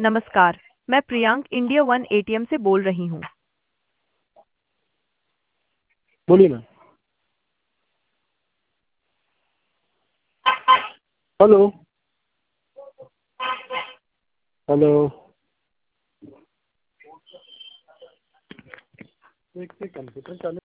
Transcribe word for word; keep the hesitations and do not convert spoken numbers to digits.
नमस्कार। मैं Priyank India one ATM से बोल रही हूँ। बोलिए ना। हेलो। हेलो। एक से कंप्यूटर चालू